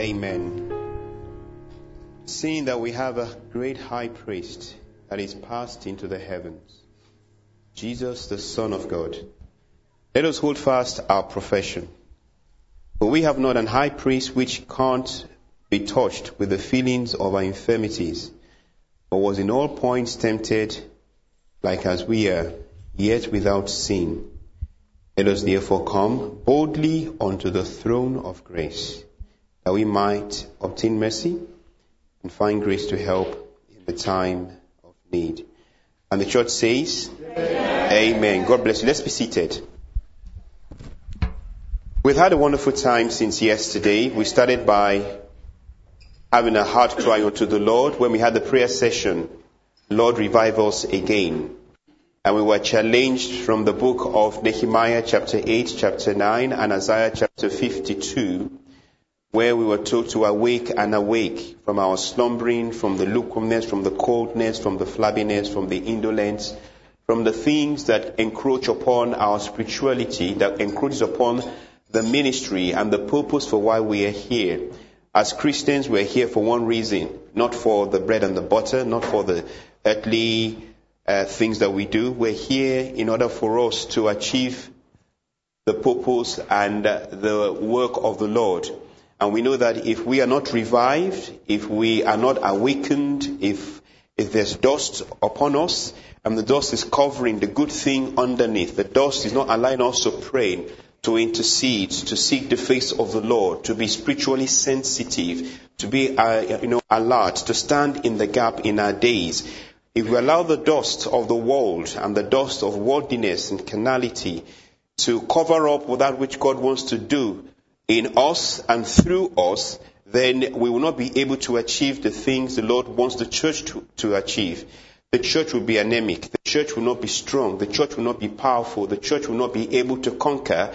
Amen. Seeing that we have a great high priest that is passed into the heavens, Jesus, the Son of God, let us hold fast our profession. For we have not an high priest which can't be touched with the feelings of our infirmities, but was in all points tempted like as we are, yet without sin. Let us therefore come boldly unto the throne of grace, that we might obtain mercy and find grace to help in the time of need. And the church says, Amen. Amen. God bless you. Let's be seated. We've had a wonderful time since yesterday. We started by having a heart cry unto the Lord when we had the prayer session, Lord, revive us again. And we were challenged from the book of Nehemiah chapter 8, chapter 9, and Isaiah chapter 52, where we were told to awake and awake from our slumbering, from the lukewarmness, from the coldness, from the flabbiness, from the indolence, from the things that encroach upon our spirituality, that encroaches upon the ministry and the purpose for why we are here. As Christians, we're here for one reason, not for the bread and the butter, not for the earthly things that we do. We're here in order for us to achieve the purpose and the work of the Lord. And we know that if we are not revived, if we are not awakened, if there's dust upon us, and the dust is covering the good thing underneath, the dust is not allowing us to pray, to intercede, to seek the face of the Lord, to be spiritually sensitive, to be alert, to stand in the gap in our days. If we allow the dust of the world and the dust of worldliness and carnality to cover up with that which God wants to do in us and through us, then we will not be able to achieve the things the Lord wants the church to achieve. The church will be anemic. The church will not be strong. The church will not be powerful. The church will not be able to conquer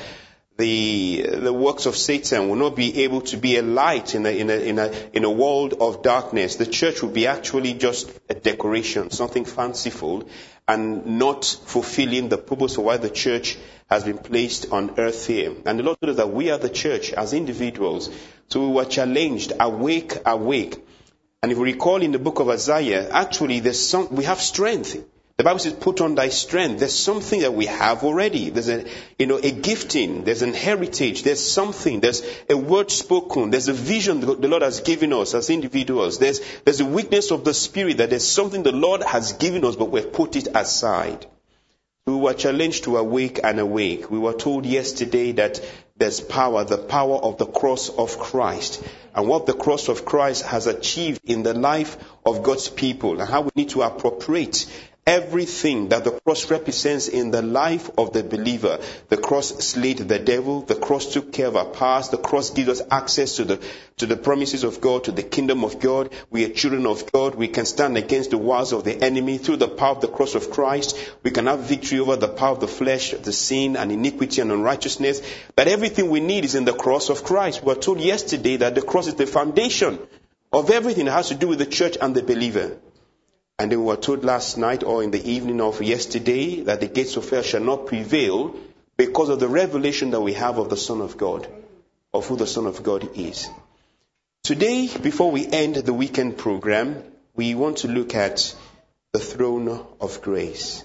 the works of Satan, will not be able to be a light in a world of darkness. The church will be actually just a decoration, something fanciful, and not fulfilling the purpose for why the church has been placed on earth here. And the Lord told us that we are the church as individuals. So we were challenged, awake, awake. And if we recall in the book of Isaiah, actually we have strength. The Bible says, put on thy strength. There's something that we have already. There's a gifting. There's an heritage. There's something. There's a word spoken. There's a vision the Lord has given us as individuals. There's a weakness of the Spirit that there's something the Lord has given us, but we've put it aside. We were challenged to awake and awake. We were told yesterday that there's power, the power of the cross of Christ, and what the cross of Christ has achieved in the life of God's people, and how we need to appropriate everything that the cross represents in the life of the believer. The cross slayed the devil. The cross took care of our past. The cross gives us access to the promises of God, to the kingdom of God. We are children of God. We can stand against the wiles of the enemy through the power of the cross of Christ. We can have victory over the power of the flesh, the sin and iniquity and unrighteousness. That everything we need is in the cross of Christ. We were told yesterday that the cross is the foundation of everything that has to do with the church and the believer. And then we were told last night or in the evening of yesterday that the gates of hell shall not prevail because of the revelation that we have of the Son of God, of who the Son of God is. Today, before we end the weekend program, we want to look at the throne of grace.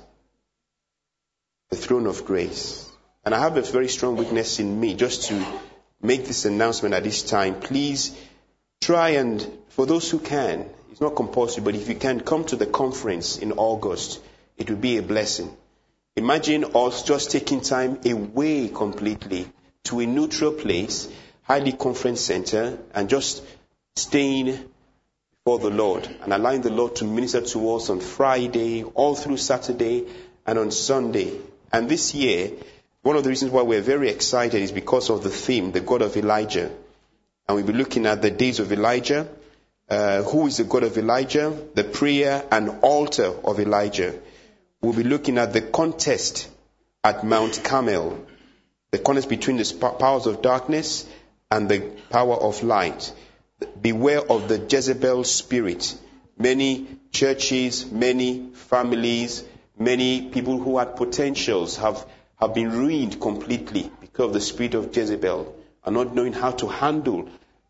The throne of grace. And I have a very strong witness in me just to make this announcement at this time. Please try and, for those who can, it's not compulsory, but if you can come to the conference in August, it will be a blessing. Imagine us just taking time away completely to a neutral place, Highly Conference Center, and just staying before the Lord and allowing the Lord to minister to us on Friday, all through Saturday, and on Sunday. And this year, one of the reasons why we're very excited is because of the theme, the God of Elijah. And we'll be looking at the days of Elijah. Who is the God of Elijah? The prayer and altar of Elijah. We'll be looking at the contest at Mount Carmel. The contest between the powers of darkness and the power of light. Beware of the Jezebel spirit. Many churches, many families, many people who had potentials have been ruined completely because of the spirit of Jezebel, and not knowing how to handle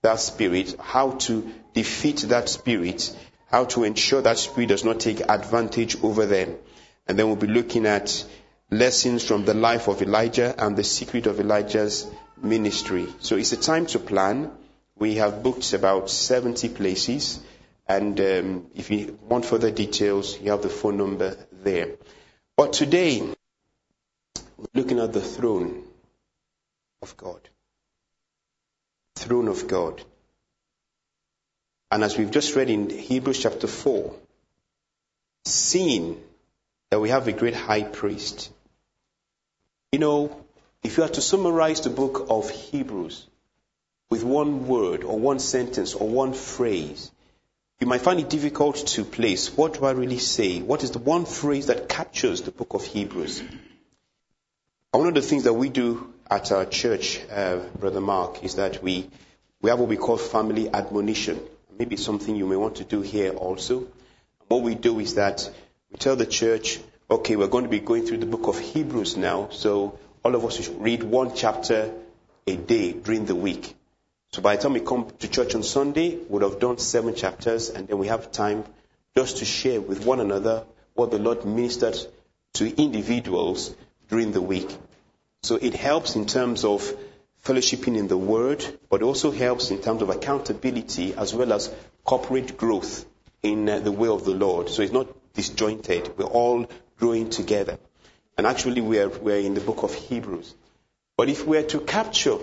that spirit, how to defeat that spirit, how to ensure that spirit does not take advantage over them. And then we'll be looking at lessons from the life of Elijah and the secret of Elijah's ministry. So it's a time to plan. We have booked about 70 places. And if you want further details, you have the phone number there. But today, we're looking at the throne of God. Throne of God. And as we've just read in Hebrews chapter 4, seeing that we have a great high priest. You know, if you are to summarize the book of Hebrews with one word or one sentence or one phrase, you might find it difficult to place. What do I really say? What is the one phrase that captures the book of Hebrews? And one of the things that we do at our church, Brother Mark, is that we have what we call family admonition. Maybe something you may want to do here also. What we do is that we tell the church, okay, we're going to be going through the book of Hebrews now, so all of us should read one chapter a day during the week. So by the time we come to church on Sunday, we would have done 7 chapters, and then we have time just to share with one another what the Lord ministered to individuals during the week. So it helps in terms of fellowshipping in the Word, but also helps in terms of accountability as well as corporate growth in the way of the Lord. So it's not disjointed. We're all growing together. And actually we're in the book of Hebrews. But if we're to capture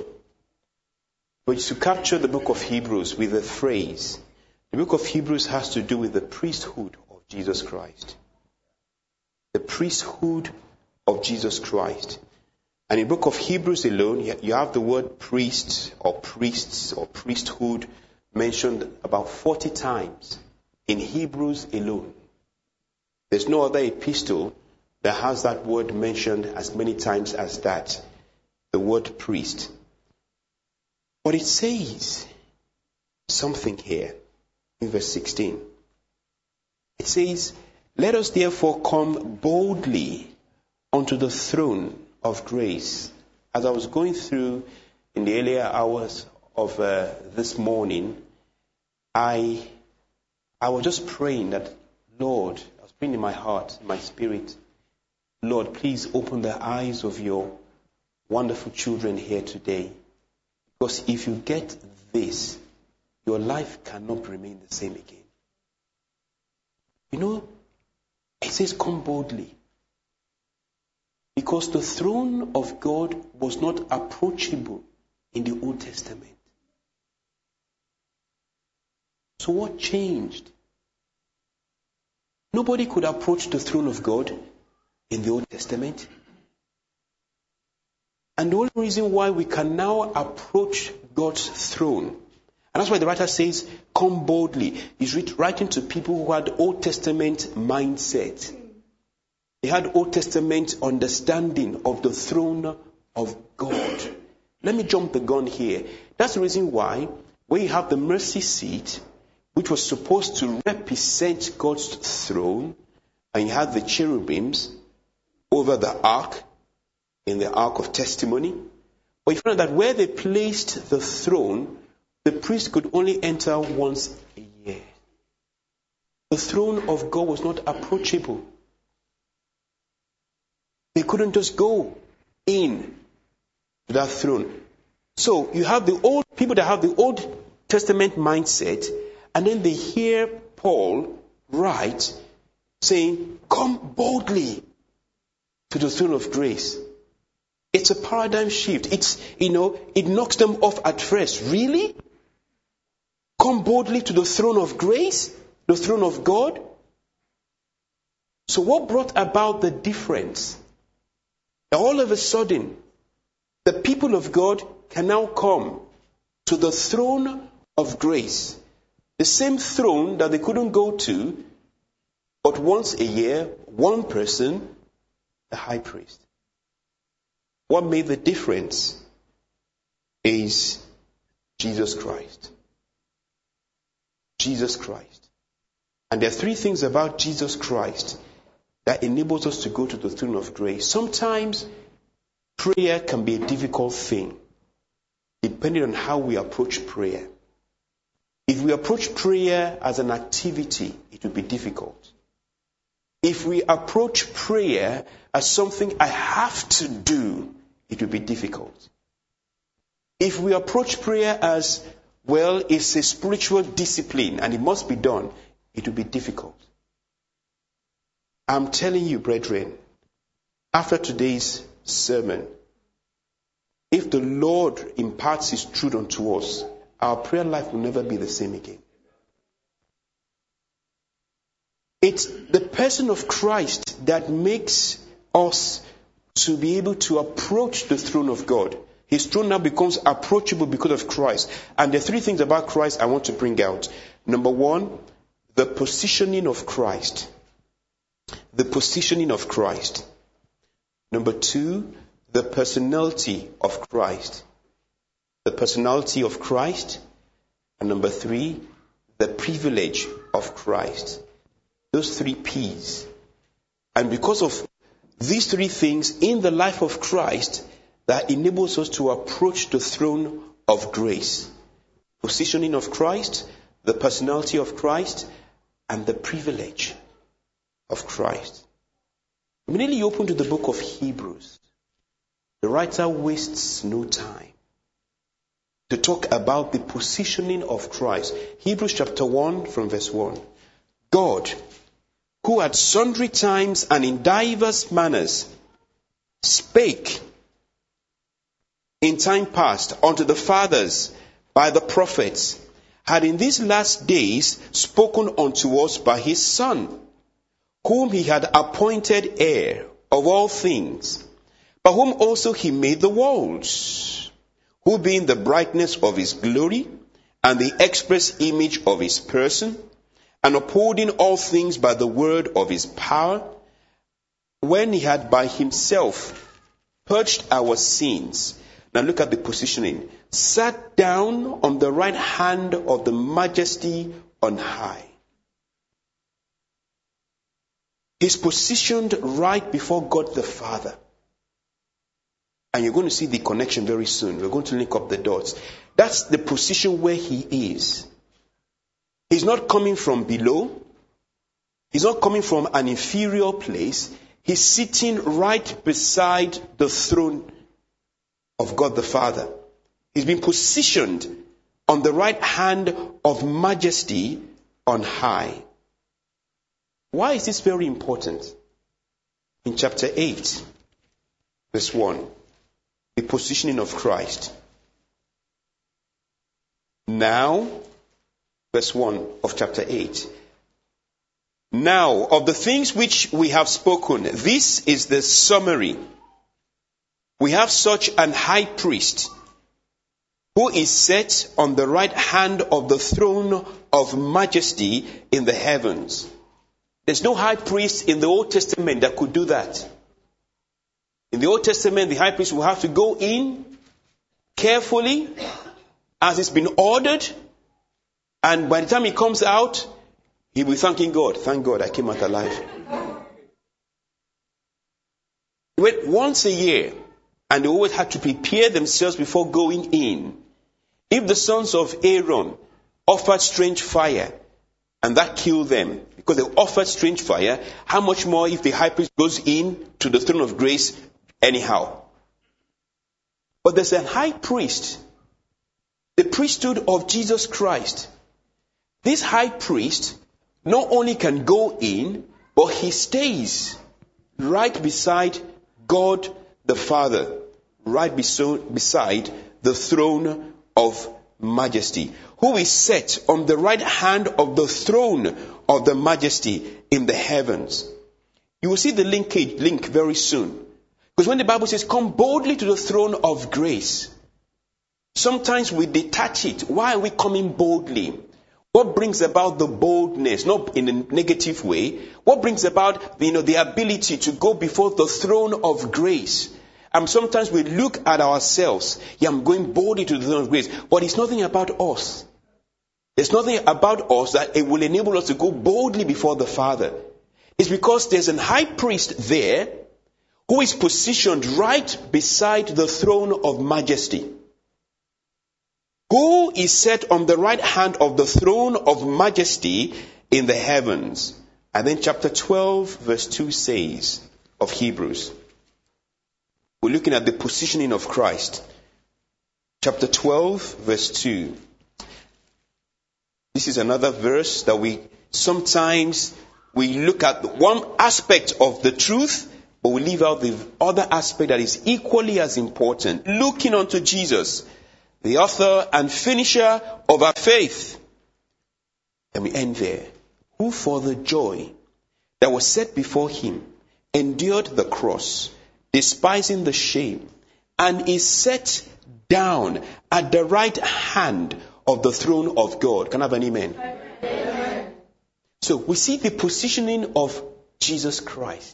the book of Hebrews with a phrase, the book of Hebrews has to do with the priesthood of Jesus Christ. The priesthood of Jesus Christ. And in the book of Hebrews alone, you have the word priest or priests or priesthood mentioned about 40 times in Hebrews alone. There's no other epistle that has that word mentioned as many times as that, the word priest. But it says something here in verse 16. It says, "Let us therefore come boldly unto the throne of grace." As I was going through in the earlier hours of this morning, I was just praying that, Lord, I was praying in my heart, in my spirit, Lord, please open the eyes of your wonderful children here today. Because if you get this, your life cannot remain the same again. You know, it says come boldly. Because the throne of God was not approachable in the Old Testament. So what changed? Nobody could approach the throne of God in the Old Testament. And the only reason why we can now approach God's throne, and that's why the writer says, come boldly. He's writing to people who had Old Testament mindset. They had Old Testament understanding of the throne of God. Let me jump the gun here. That's the reason why when you have the mercy seat, which was supposed to represent God's throne, and you had the cherubims over the ark, in the ark of testimony, but you find that where they placed the throne, the priest could only enter once a year. The throne of God was not approachable. They couldn't just go in to that throne. So you have the old people that have the Old Testament mindset, and then they hear Paul write, saying, come boldly to the throne of grace. It's a paradigm shift. It knocks them off at first. Really? Come boldly to the throne of grace? The throne of God? So what brought about the difference? All of a sudden, the people of God can now come to the throne of grace. The same throne that they couldn't go to, but once a year, one person, the high priest. What made the difference is Jesus Christ. Jesus Christ. And there are 3 things about Jesus Christ that enables us to go to the throne of grace. Sometimes prayer can be a difficult thing, depending on how we approach prayer. If we approach prayer as an activity, it will be difficult. If we approach prayer as something I have to do, it will be difficult. If we approach prayer as, well, it's a spiritual discipline and it must be done, it will be difficult. I'm telling you, brethren, after today's sermon, if the Lord imparts His truth unto us, our prayer life will never be the same again. It's the person of Christ that makes us to be able to approach the throne of God. His throne now becomes approachable because of Christ. And the three things about Christ I want to bring out. Number one, the positioning of Christ. The positioning of Christ. Number two, the personality of Christ. The personality of Christ. And number three, the privilege of Christ. Those three P's. And because of these three things in the life of Christ, that enables us to approach the throne of grace. Positioning of Christ, the personality of Christ, and the privilege of Christ. Immediately you open to the book of Hebrews. The writer wastes no time to talk about the positioning of Christ. Hebrews chapter 1 from verse 1. God, who at sundry times and in divers manners spake in time past unto the fathers by the prophets, had in these last days spoken unto us by his Son, whom he had appointed heir of all things, by whom also he made the worlds, who being the brightness of his glory and the express image of his person, and upholding all things by the word of his power, when he had by himself purged our sins. Now look at the positioning. Sat down on the right hand of the majesty on high. He's positioned right before God the Father. And you're going to see the connection very soon. We're going to link up the dots. That's the position where he is. He's not coming from below. He's not coming from an inferior place. He's sitting right beside the throne of God the Father. He's been positioned on the right hand of majesty on high. Why is this very important? In chapter 8, verse 1, the positioning of Christ. Now, verse 1 of chapter 8. Now, of the things which we have spoken, this is the summary. We have such an high priest who is set on the right hand of the throne of majesty in the heavens. There's no high priest in the Old Testament that could do that. In the Old Testament, the high priest will have to go in carefully as it's been ordered. And by the time he comes out, he'll be thanking God. Thank God I came out alive. He went once a year, and they always had to prepare themselves before going in. If the sons of Aaron offered strange fire, and that killed them, because they offered strange fire, how much more if the high priest goes in to the throne of grace anyhow? But there's a high priest, the priesthood of Jesus Christ. This high priest not only can go in, but he stays right beside God the Father, right beside the throne of majesty, who is set on the right hand of the throne of the majesty in the heavens. You will see the link very soon. Because when the Bible says, come boldly to the throne of grace, sometimes we detach it. Why are we coming boldly? What brings about the boldness? Not in a negative way. What brings about, the ability to go before the throne of grace? And sometimes we look at ourselves. Yeah, I'm going boldly to the throne of grace. But it's nothing about us. There's nothing about us that it will enable us to go boldly before the Father. It's because there's a high priest there who is positioned right beside the throne of majesty. who is set on the right hand of the throne of majesty in the heavens. And then chapter 12 verse 2 says of Hebrews. We're looking at the positioning of Christ. Chapter 12 verse 2. This is another verse that we look at one aspect of the truth, but we leave out the other aspect that is equally as important. Looking unto Jesus, the author and finisher of our faith. And we end there. Who for the joy that was set before him endured the cross, despising the shame, and is set down at the right hand of the throne of God. Can I have an amen? Amen. So we see the positioning of Jesus Christ.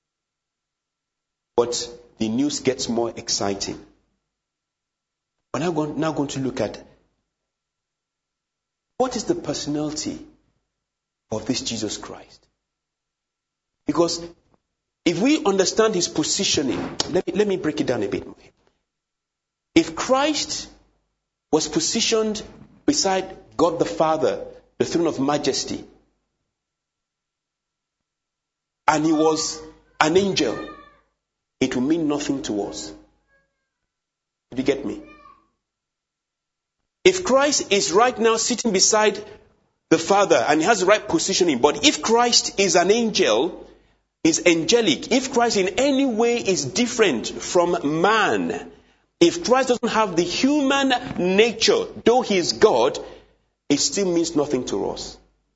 But the news gets more exciting. We're now going to look at what is the personality of this Jesus Christ. Because if we understand his positioning, let me break it down a bit more. If Christ was positioned beside God the Father, the throne of majesty, and he was an angel, it will mean nothing to us. Did you get me? If Christ is right now sitting beside the Father and he has the right positioning, but if Christ is an angel, is angelic, if Christ in any way is different from man, if Christ doesn't have the human nature, though he is God, it still means nothing to us.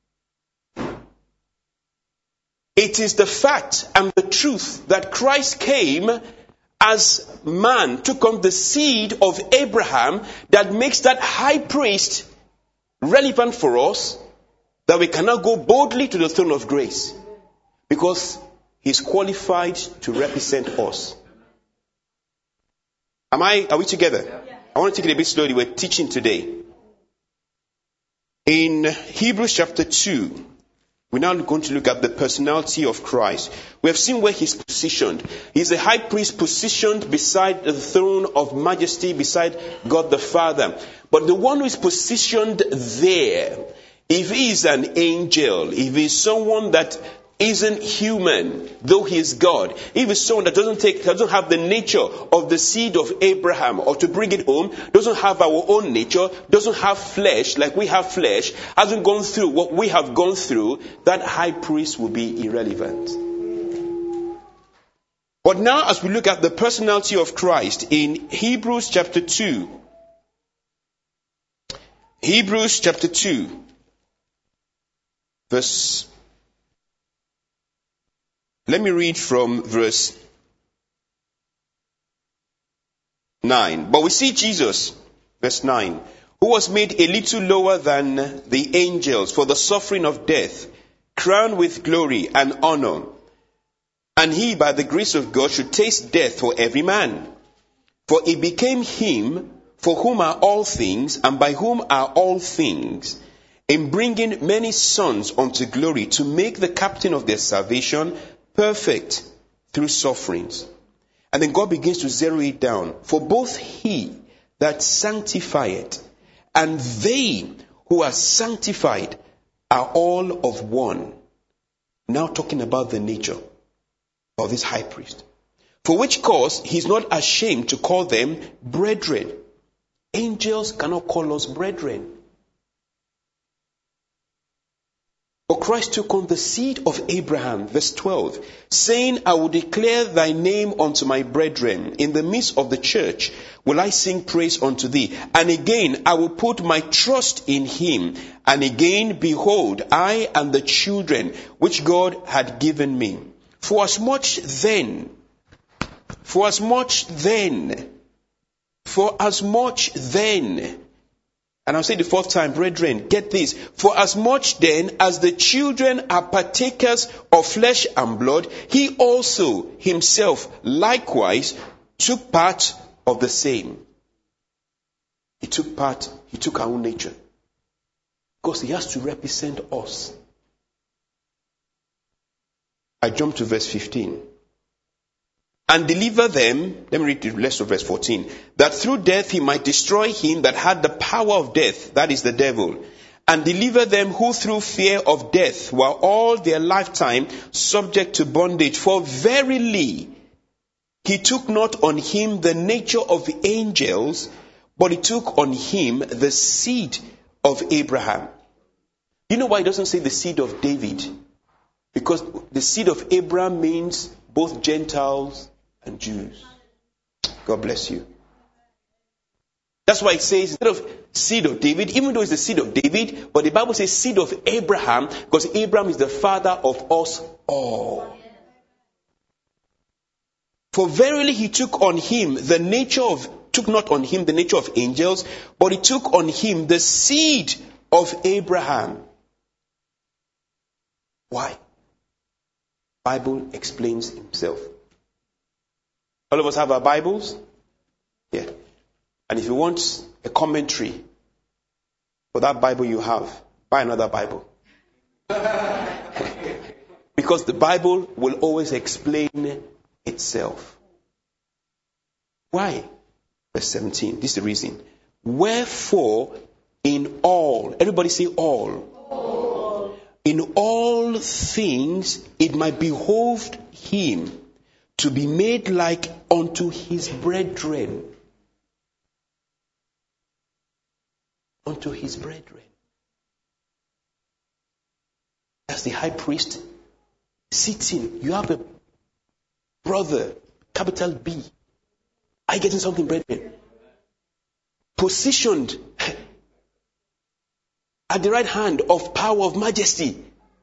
It is the fact and the truth that Christ came as man, took on the seed of Abraham, that makes that high priest relevant for us, that we cannot go boldly to the throne of grace, because he's qualified to represent us. Are we together? I want to take it a bit slowly. We're teaching today. In Hebrews chapter 2, we're now going to look at the personality of Christ. We have seen where he's positioned. He's a high priest positioned beside the throne of majesty, beside God the Father. But the one who is positioned there, if he is an angel, if he is someone that isn't human, though he is God, if he's someone that doesn't have the nature of the seed of Abraham, or to bring it home, doesn't have our own nature, doesn't have flesh like we have flesh, hasn't gone through what we have gone through, that high priest will be irrelevant. But now as we look at the personality of Christ in Hebrews chapter 2, Hebrews chapter 2, verse... Let me read from verse 9. But we see Jesus, verse 9, who was made a little lower than the angels for the suffering of death, crowned with glory and honor. And he, by the grace of God, should taste death for every man. For it became him for whom are all things, and by whom are all things, in bringing many sons unto glory, to make the captain of their salvation perfect through sufferings. And then God begins to zero it down. For both he that sanctifieth and they who are sanctified are all of one. Now talking about the nature of this high priest. For which cause he is not ashamed to call them brethren. Angels cannot call us brethren. But Christ took on the seed of Abraham, verse 12, saying, I will declare thy name unto my brethren. In the midst of the church will I sing praise unto thee. And again, I will put my trust in him. And again, behold, I and the children which God had given me. For as much then, and I'll say the fourth time, brethren, get this. For as much then as the children are partakers of flesh and blood, he also himself likewise took part of the same. He took our own nature. Because he has to represent us. I jump to verse 15. and deliver them, let me read the rest of verse 14, that through death he might destroy him that had the power of death, that is the devil, and deliver them who through fear of death were all their lifetime subject to bondage. For verily he took not on him the nature of angels, but he took on him the seed of Abraham. You know why it doesn't say the seed of David? Because the seed of Abraham means both Gentiles and Jews. God bless you. That's why it says instead of seed of David, even though it's the seed of David, but the Bible says seed of Abraham, because Abraham is the father of us all. For verily he took not on him the nature of angels, but he took on him the seed of Abraham. Why? Bible explains himself. All of us have our Bibles? Yeah. And if you want a commentary for that Bible you have, buy another Bible. Because the Bible will always explain itself. Why? Verse 17. This is the reason. Wherefore, in all, everybody say all. In all things it might behove him to be made like unto his brethren. Unto his brethren. That's the high priest sitting. You have a brother, capital B. Are you getting something, brethren? Positioned at the right hand of power of majesty.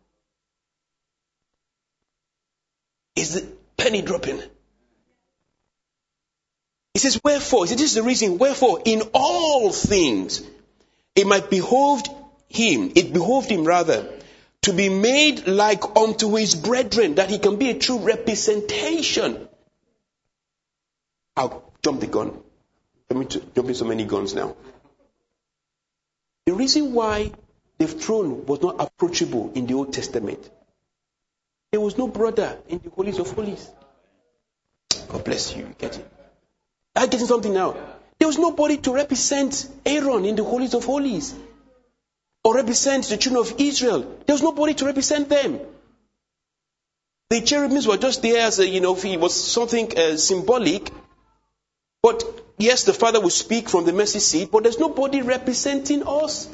Is the penny dropping? He says, wherefore? He says, this is the reason. Wherefore, in all things, it might behoved him, to be made like unto his brethren, that he can be a true representation. I'll jump the gun. Let me jump in so many guns now. The reason why the throne was not approachable in the Old Testament, there was no brother in the holies of holies. God bless you. You get it? I'm getting something now. There was nobody to represent Aaron in the holies of holies, or represent the children of Israel. There was nobody to represent them. The cherubims were just there as it was something symbolic. But yes, the Father will speak from the mercy seat, but there's nobody representing us.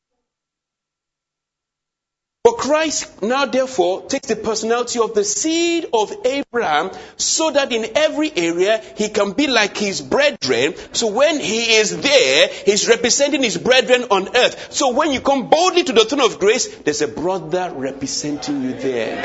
But Christ now therefore takes the personality of the seed of Abraham, so that in every area he can be like his brethren. So when he is there, he's representing his brethren on earth. So when you come boldly to the throne of grace, there's a brother representing you there.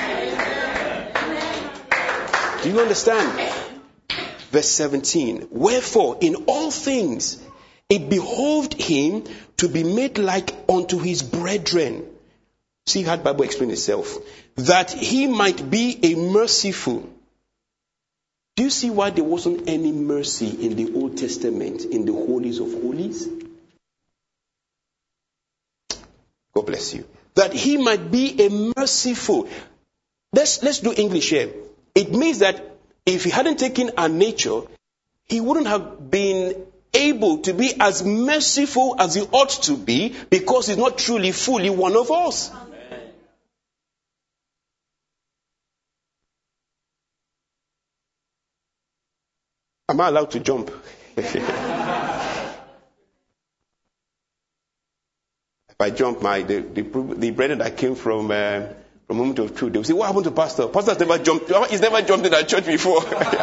Do you understand? Verse 17. Wherefore, in all things, it behoved him to be made like unto his brethren. See how the Bible explains itself. That he might be a merciful. Do you see why there wasn't any mercy in the Old Testament, in the holies of holies? God bless you. That he might be a merciful. Let's do English here. It means that if he hadn't taken our nature, he wouldn't have been able to be as merciful as he ought to be, because he's not truly, fully one of us. Am I allowed to jump? If I jump, the brethren that came from Moment of Truth, they will say, what happened to Pastor? Pastor's never jumped. He's never jumped in our church before.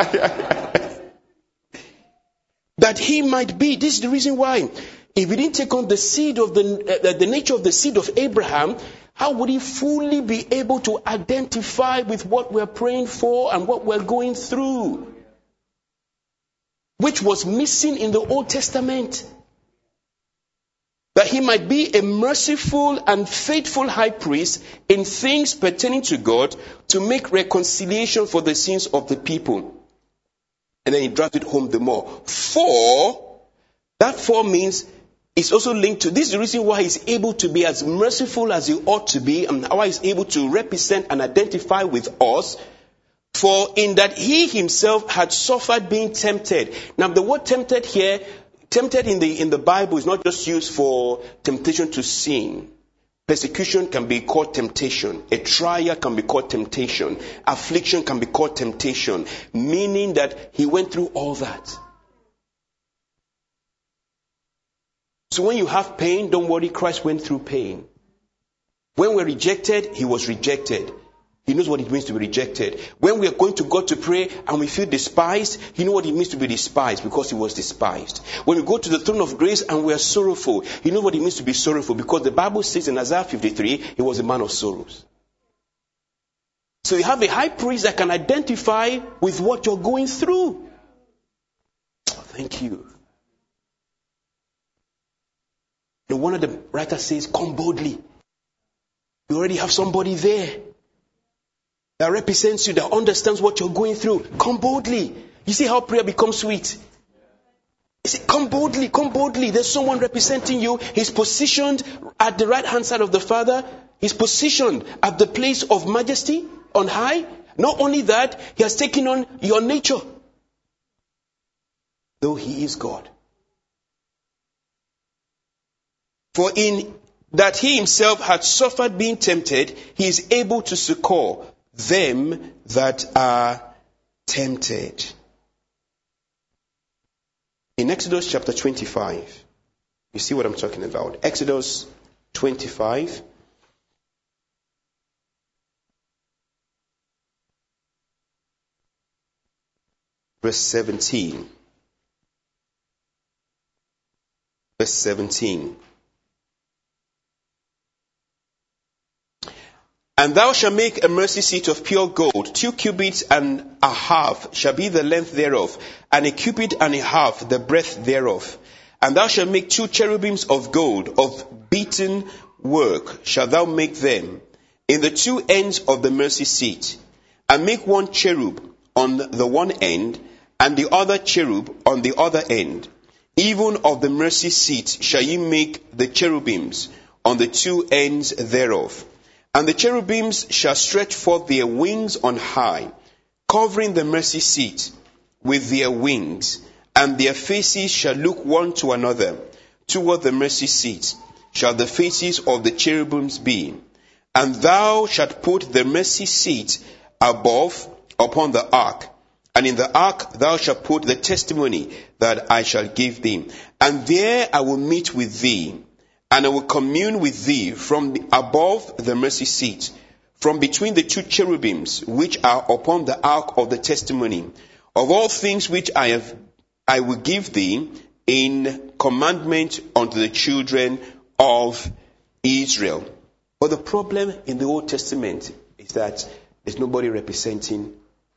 That he might be. This is the reason why. If he didn't take on the seed of the nature of the seed of Abraham, how would he fully be able to identify with what we're praying for and what we're going through? Which was missing in the Old Testament. That he might be a merciful and faithful high priest in things pertaining to God, to make reconciliation for the sins of the people. And then he drags it home the more. That means it's also linked to, this is the reason why he's able to be as merciful as he ought to be, and why he's able to represent and identify with us. For in that he himself had suffered being tempted. Now the word tempted here, tempted in the Bible is not just used for temptation to sin. Persecution can be called temptation. A trial can be called temptation. Affliction can be called temptation. Meaning that he went through all that. So when you have pain, don't worry, Christ went through pain. When we're rejected, he was rejected. He knows what it means to be rejected. When we are going to God to pray and we feel despised, he knows what it means to be despised because he was despised. When we go to the throne of grace and we are sorrowful, he knows what it means to be sorrowful because the Bible says in Isaiah 53, he was a man of sorrows. So you have a high priest that can identify with what you're going through. Oh, thank you. No wonder the writer says, come boldly. You already have somebody there that represents you, that understands what you're going through. Come boldly. You see how prayer becomes sweet? You see, come boldly, come boldly. There's someone representing you. He's positioned at the right hand side of the Father. He's positioned at the place of majesty on high. Not only that, he has taken on your nature. Though he is God. For in that he himself had suffered being tempted, he is able to succor them that are tempted. In Exodus chapter 25, you see what I'm talking about. Exodus 25. Verse 17. Verse 17. And thou shalt make a mercy seat of pure gold, 2 cubits and a half shall be the length thereof, and a cubit and a half the breadth thereof. And thou shalt make 2 cherubims of gold, of beaten work shalt thou make them, in the 2 ends of the mercy seat. And make 1 cherub on the one end, and the other cherub on the other end. Even of the mercy seat shall ye make the cherubims on the 2 ends thereof. And the cherubims shall stretch forth their wings on high, covering the mercy seat with their wings, and their faces shall look one to another. Toward the mercy seat shall the faces of the cherubims be. And thou shalt put the mercy seat above upon the ark, and in the ark thou shalt put the testimony that I shall give thee. And there I will meet with thee, and I will commune with thee from above the mercy seat, from between the 2 cherubims which are upon the ark of the testimony, of all things which I will give thee in commandment unto the children of Israel. But the problem in the Old Testament is that there's nobody representing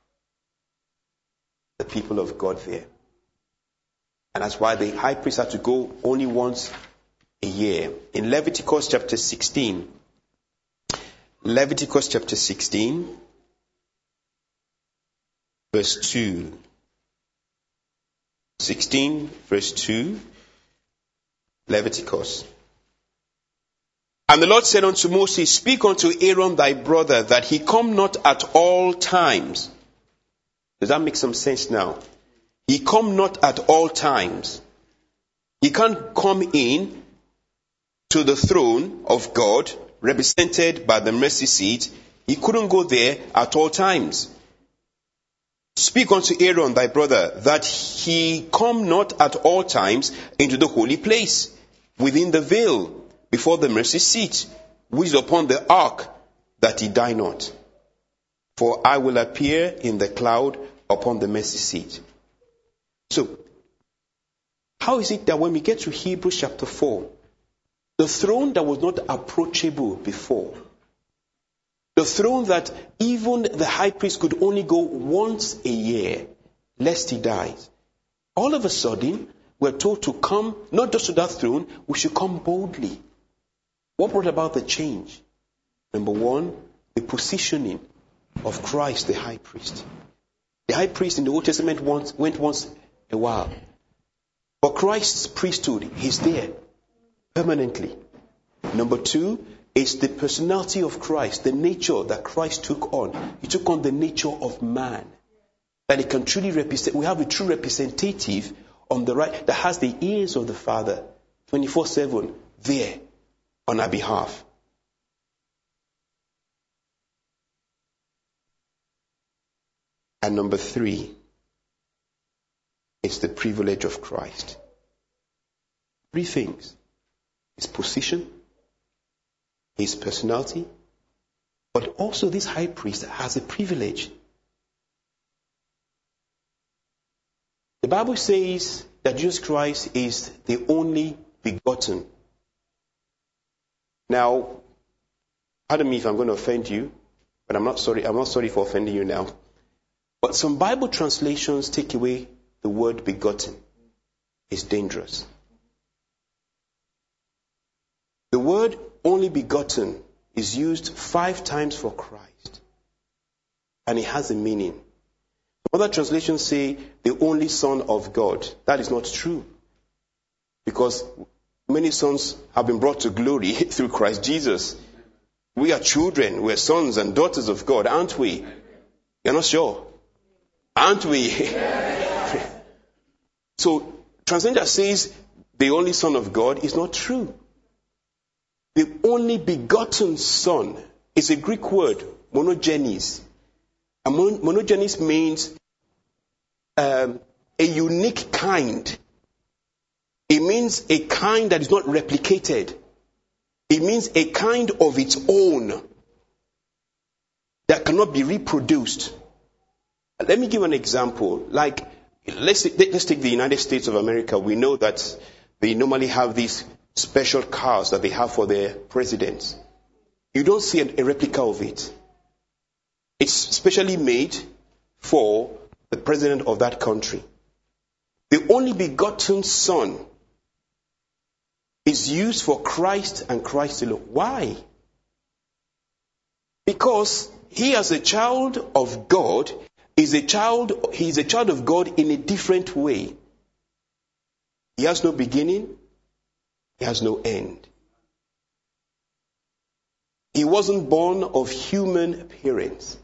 the people of God there. And that's why the high priest had to go only once a year. In Leviticus chapter 16, Leviticus chapter 16, verse 2. 16, verse 2, Leviticus. And the Lord said unto Moses, speak unto Aaron thy brother, that he come not at all times. Does that make some sense now? He come not at all times. He can't come in to the throne of God, represented by the mercy seat. He couldn't go there at all times. Speak unto Aaron thy brother, that he come not at all times into the holy place, within the veil, before the mercy seat, which is upon the ark, that he die not. For I will appear in the cloud upon the mercy seat. So, how is it that when we get to Hebrews chapter 4, the throne that was not approachable before, the throne that even the high priest could only go once a year, lest he dies, all of a sudden, we're told to come, not just to that throne, we should come boldly. What brought about the change? Number one, the positioning of Christ, the high priest. The high priest in the Old Testament went once a while. But Christ's priesthood, he's there permanently. Number 2, it's the personality of Christ, the nature that Christ took on. He took on the nature of man. That he can truly represent. We have a true representative on the right that has the ears of the Father 24/7 there on our behalf. And number 3, it's the privilege of Christ. 3 things. His position, his personality, but also this high priest has a privilege. The Bible says that Jesus Christ is the only begotten. Now, pardon me if I'm going to offend you, but I'm not sorry for offending you now. But some Bible translations take away the word begotten. It's dangerous. The word only begotten is used 5 times for Christ. And it has a meaning. Other translations say the only Son of God. That is not true. Because many sons have been brought to glory through Christ Jesus. We are children. We're sons and daughters of God, aren't we? You're not sure? Aren't we? So, translation that says the only Son of God is not true. The only begotten Son is a Greek word, monogenes. And monogenes means a unique kind. It means a kind that is not replicated. It means a kind of its own that cannot be reproduced. Let me give an example. Like, let's take the United States of America. We know that they normally have these special cars that they have for their presidents. You don't see a replica of it. It's specially made for the president of that country. The only begotten Son is used for Christ and Christ alone. Why? Because he, as a child of God, he is a child of God in a different way. He has no beginning, he has no end. He wasn't born of human parents.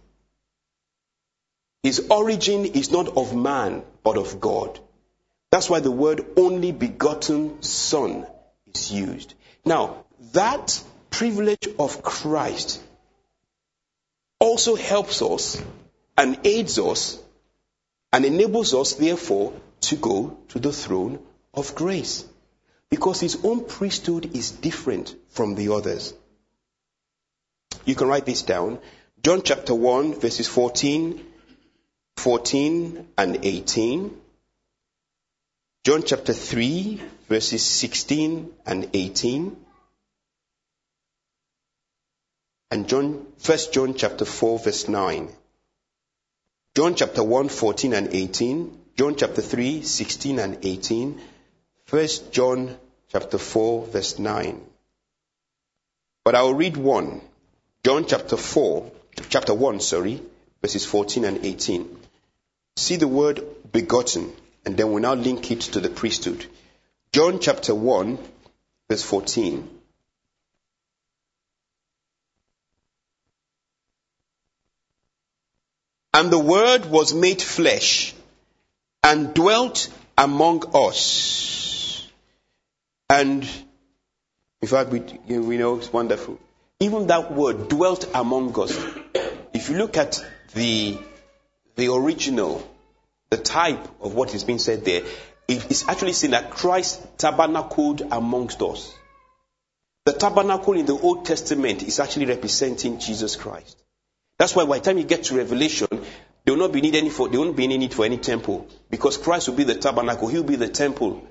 His origin is not of man, but of God. That's why the word only begotten Son is used. Now, that privilege of Christ also helps us and aids us and enables us, therefore, to go to the throne of grace. Because his own priesthood is different from the others. You can write this down. John chapter 1, verses 14 and 18. John chapter 3, verses 16 and 18. And 1 John chapter 4, verse 9. John chapter 1, 14 and 18. John chapter 3, 16 and 18. 1 John chapter 4, verse 9. But I will read one. John chapter 1, verses 14 and 18. See the word begotten, and then we'll now link it to the priesthood. John chapter 1, verse 14. And the Word was made flesh and dwelt among us. And in fact, we know it's wonderful. Even that word, dwelt among us. If you look at the original, the type of what is being said there, it is actually saying that Christ tabernacled amongst us. The tabernacle in the Old Testament is actually representing Jesus Christ. That's why by the time you get to Revelation, there will not be any need for any temple, because Christ will be the tabernacle. He will be the temple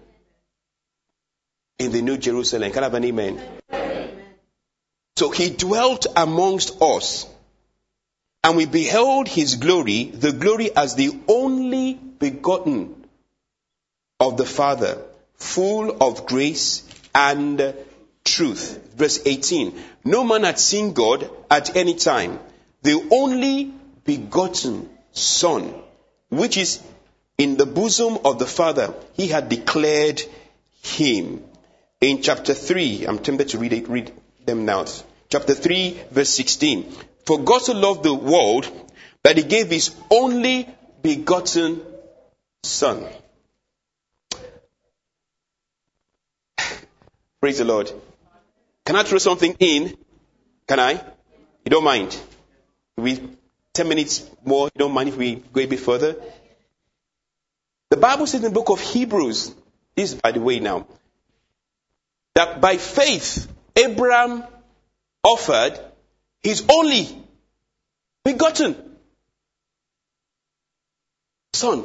in the New Jerusalem. Can I have an amen? Amen. So he dwelt amongst us, and we beheld his glory, the glory as the only begotten of the Father, full of grace and truth. Verse 18. No man had seen God at any time. The only begotten Son, which is in the bosom of the Father, he had declared him. In chapter 3, I'm tempted to read them now. Chapter 3, verse 16. For God so loved the world that he gave his only begotten Son. Praise the Lord. Can I throw something in? Can I? You don't mind? 10 minutes more, you don't mind if we go a bit further? The Bible says in the book of Hebrews, this by the way now, that by faith Abraham offered his only begotten son.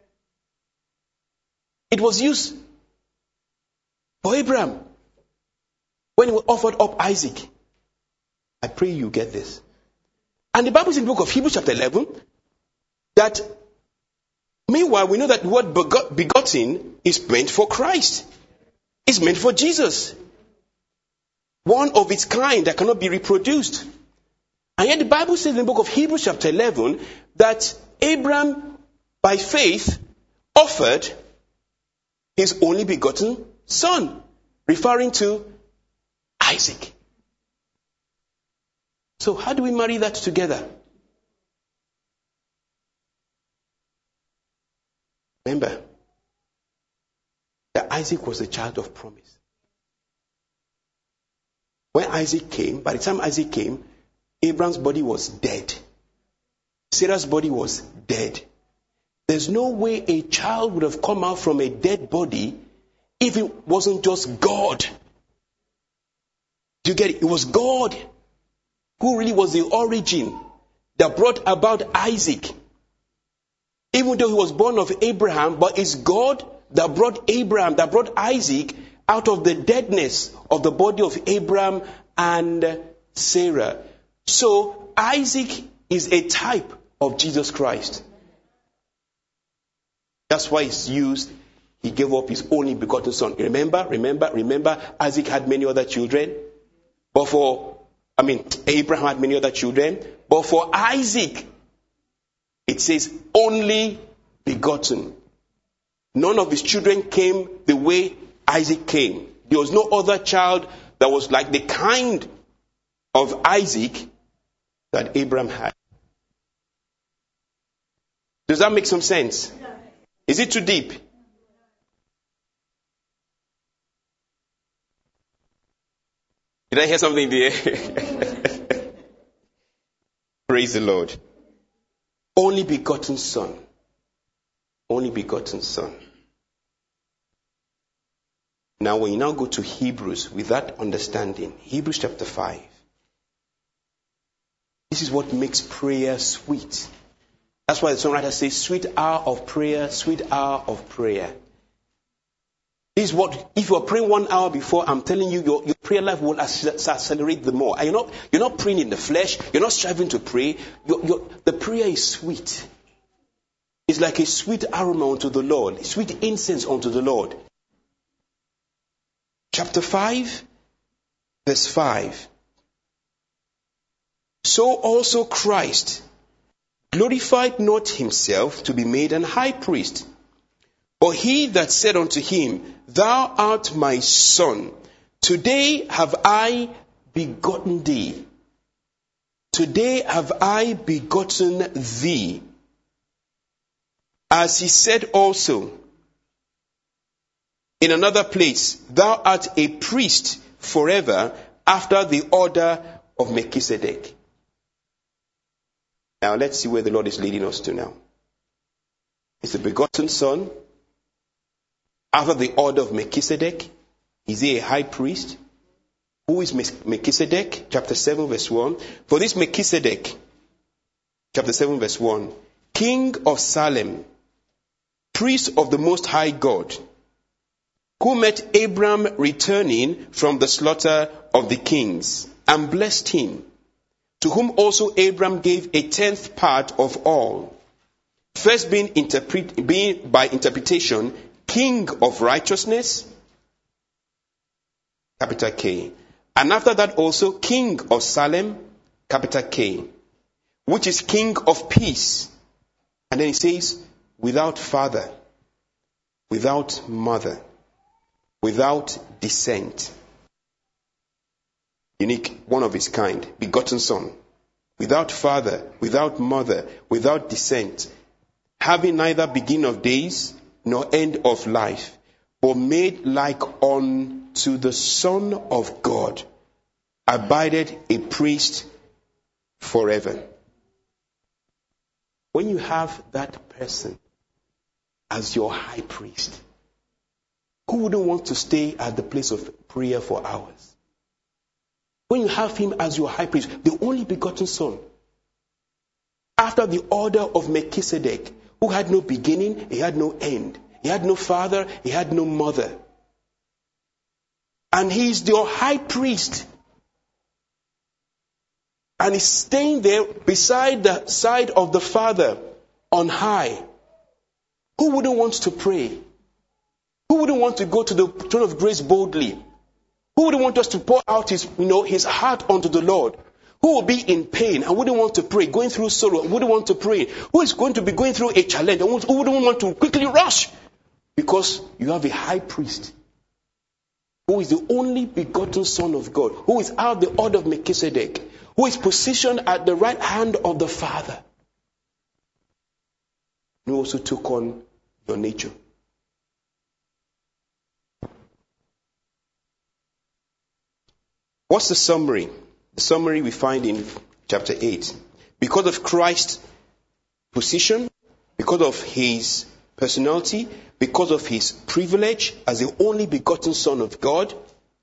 It was used for Abraham when he offered up Isaac. I pray you get this. And the Bible is in the book of Hebrews chapter 11 that meanwhile we know that the word begotten is meant for Christ. It's meant for Jesus. One of its kind that cannot be reproduced. And yet the Bible says in the book of Hebrews chapter 11 that Abraham by faith offered his only begotten son, referring to Isaac. So how do we marry that together? Remember that Isaac was a child of promise. When Isaac came, by the time Isaac came, Abraham's body was dead. Sarah's body was dead. There's no way a child would have come out from a dead body if it wasn't just God. Do you get it? It was God who really was the origin that brought about Isaac. Even though he was born of Abraham, but it's God that brought Abraham, that brought Isaac out of the deadness of the body of Abraham and Sarah. So Isaac is a type of Jesus Christ. That's why it's used. He gave up his only begotten son. Remember, Isaac had many other children. Abraham had many other children. But for Isaac, it says only begotten. None of his children came the way Isaac came. There was no other child that was like the kind of Isaac that Abraham had. Does that make some sense? Is it too deep? Did I hear something there? Praise the Lord. Only begotten son. Only begotten son. Now when you now go to Hebrews with that understanding, Hebrews chapter 5. This is what makes prayer sweet. That's why the songwriter says, sweet hour of prayer, sweet hour of prayer. This is what, if you are praying 1 hour before, I'm telling you, your prayer life will accelerate the more. And you're not praying in the flesh. You're not striving to pray. The prayer is sweet. It's like a sweet aroma unto the Lord, a sweet incense unto the Lord. Chapter 5, verse 5. So also Christ glorified not himself to be made an high priest, but he that said unto him, Thou art my son, today have I begotten thee. Today have I begotten thee. As he said also in another place, Thou art a priest forever after the order of Melchizedek. Now let's see where the Lord is leading us to now. He's the begotten son. After the order of Melchizedek, is he a high priest? Who is Melchizedek? Chapter 7 verse 1. For this Melchizedek, chapter 7 verse 1, king of Salem, priest of the Most High God, who met Abram returning from the slaughter of the kings, and blessed him, to whom also Abram gave a 10th part of all, first being by interpretation, king of righteousness, capital K, and after that also king of Salem, capital K, which is king of peace. And then he says, without father, without mother, without descent. unique, one of his kind, begotten Son, without father, without mother, without descent, having neither beginning of days nor end of life, but made like unto the Son of God, abideth a priest forever. When you have that person as your high priest, who wouldn't want to stay at the place of prayer for hours? When you have him as your high priest, the only begotten Son, after the order of Melchizedek, who had no beginning, he had no end. He had no father, he had no mother. And he's your high priest. And he's staying there beside the side of the Father on high. Who wouldn't want to pray? Who wouldn't want to go to the throne of grace boldly? Who wouldn't want us to pour out his heart unto the Lord? Who will be in pain and wouldn't want to pray, going through sorrow and wouldn't want to pray? Who is going to be going through a challenge and who wouldn't want to quickly rush? Because you have a high priest who is the only begotten Son of God, who is out of the order of Melchizedek, who is positioned at the right hand of the Father, who also took on your nature. What's the summary? The summary we find in chapter 8. Because of Christ's position, because of his personality, because of his privilege as the only begotten Son of God,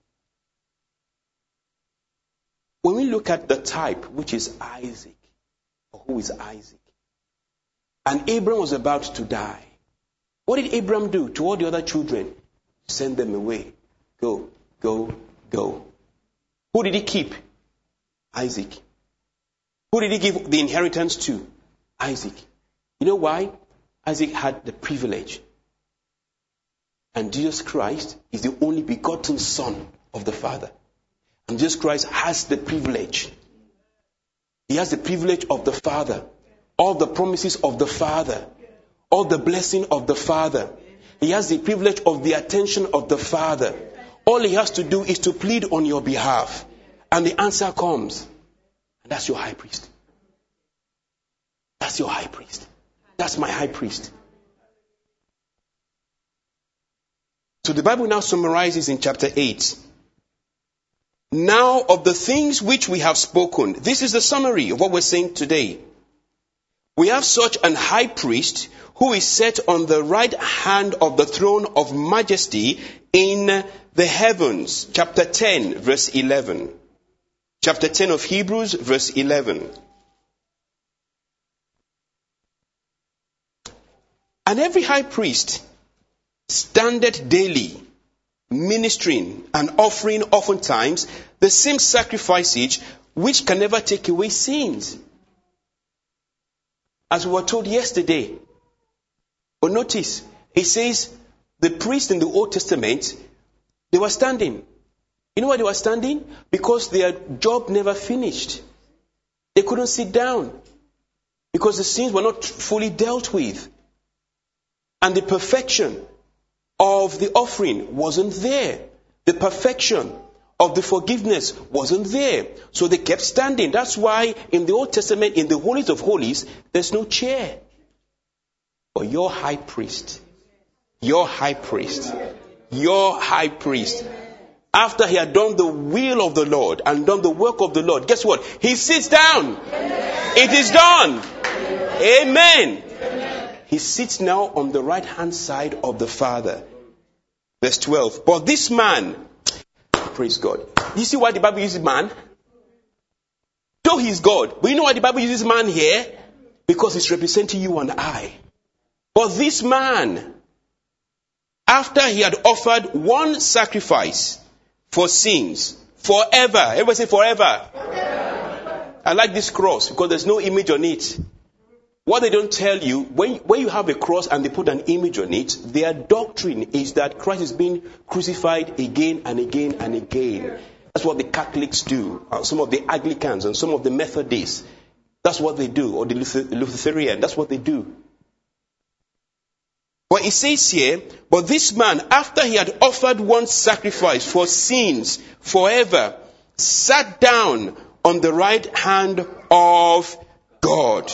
when we look at the type, which is Isaac, or who is Isaac, and Abraham was about to die, what did Abraham do to all the other children? Send them away. Go, go, go. Who did he keep? Isaac. Who did he give the inheritance to? Isaac. You know why? Isaac had the privilege. And Jesus Christ is the only begotten Son of the Father. And Jesus Christ has the privilege. He has the privilege of the Father. All the promises of the Father. All the blessing of the Father. He has the privilege of the attention of the Father. All he has to do is to plead on your behalf. And the answer comes. And that's your high priest. That's your high priest. That's my high priest. So the Bible now summarizes in chapter 8. Now of the things which we have spoken, this is the summary of what we're saying today. We have such an high priest who is set on the right hand of the throne of majesty in the heavens. Chapter 10, verse 11. Chapter 10 of Hebrews, verse 11. And every high priest standeth daily, ministering and offering oftentimes the same sacrifices which can never take away sins. As we were told yesterday. But notice, he says the priests in the Old Testament, they were standing. You know why they were standing? Because their job never finished. They couldn't sit down. Because the sins were not fully dealt with. And the perfection of the offering wasn't there. The perfection of the forgiveness wasn't there. So they kept standing. That's why in the Old Testament, in the Holies of Holies, there's no chair. But your high priest, after he had done the will of the Lord and done the work of the Lord, guess what? He sits down. It is done. Amen. He sits now on the right hand side of the Father. Verse 12. But this man, praise God. You see why the Bible uses man? Though he's God. But you know why the Bible uses man here? Because it's representing you and I. But this man, after he had offered one sacrifice for sins, forever. Everybody say forever. I like this cross because there's no image on it. What they don't tell you, when you have a cross and they put an image on it, their doctrine is that Christ is being crucified again and again and again. That's what the Catholics do. Some of the Anglicans and some of the Methodists. That's what they do. Or the Lutheran. That's what they do. But it says here, but this man, after he had offered one sacrifice for sins forever, sat down on the right hand of God.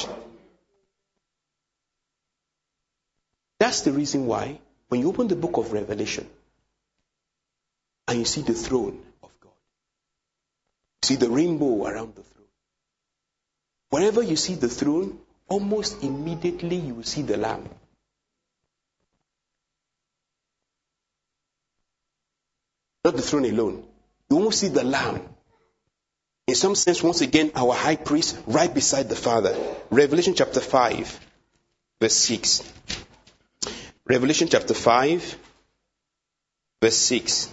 That's the reason why when you open the book of Revelation and you see the throne of God, you see the rainbow around the throne. Wherever you see the throne, almost immediately you will see the Lamb. Not the throne alone. You won't see the Lamb. In some sense, once again, our high priest right beside the Father. Revelation chapter 5, verse 6. Revelation chapter 5, verse 6.